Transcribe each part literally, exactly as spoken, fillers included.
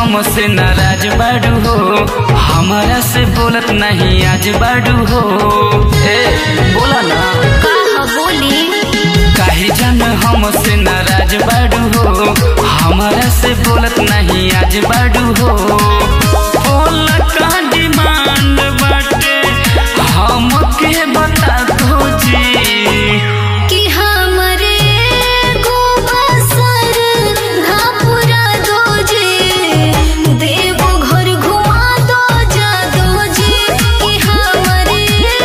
हमसे नाराज बाड़ू हो, हमारा से बोलत नहीं आज बाड़ू हो। ए बोला ना का बोली काहे जान हमसे नाराज बाड़ू हो, हमारा से बोलत नहीं आज बाड़ू हो। बोला का डिमांड बाटे हमके बता दो जी कि हमरे गोबसर घापुरा दो जी, देवो घर घुमा दो जा दो जी। कि हमरे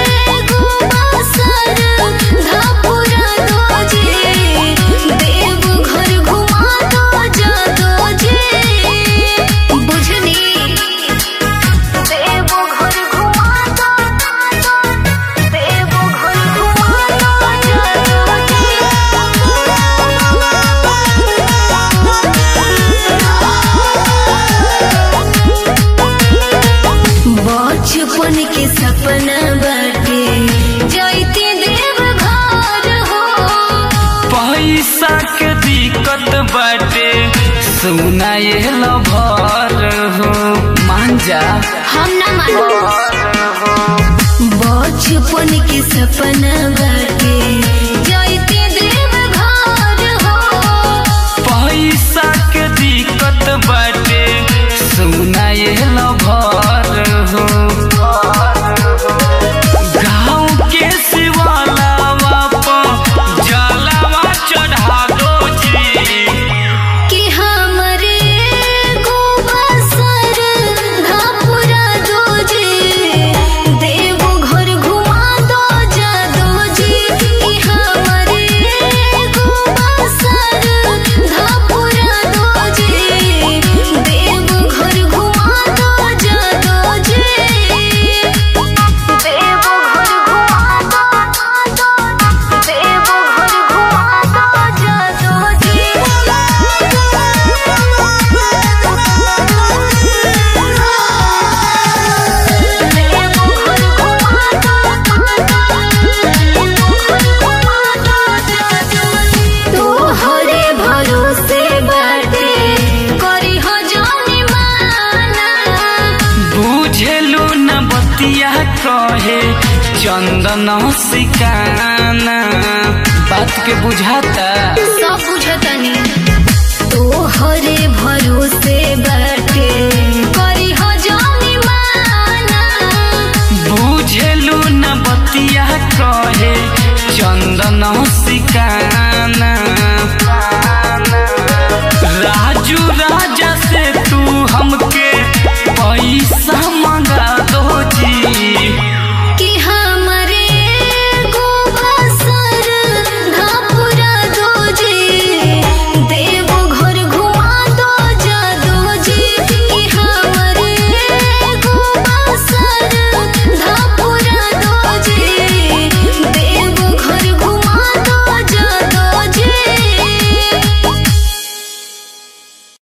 गोबसर घापुरा दो जी, देवो घर घुमा दो जा दो जी। बुझनी देवो घर घुमा दो, देवो घर घुमा दो जा दो जी। बचपन के सपना बाटे जाइती देव घर हो। पैसा के दिक्कत बाटे सुना ये लभर हो, मान जा हम ना मानो बचपन के सपना बाटे जाइती देव घर हो। पैसा के दिक्कत बाटे सुना ये लभर हो। गाँव के शिवालावा पर जलावा चढ़ा दो जी कि हमरे गोबसर घापुरा दो जी, देवो घर घुमा दो जा दो जी। कि हमरे गोबसर घापुरा दो जी, देवो घर घुमा दो जा दो जी। देवो घर घुमा दो, देवो घर घुमा दो जा दो जी। तोहरे भरोसे बाटे करी हो जाने माना। बुझेलू न बतिया कहे चंदन सिकाना, बात के बुझाता सब बुझतनी तोहरे भरोसे बाटे करी हो जाने माना। बुझेलू न बतिया कहे चंदन सिकाना।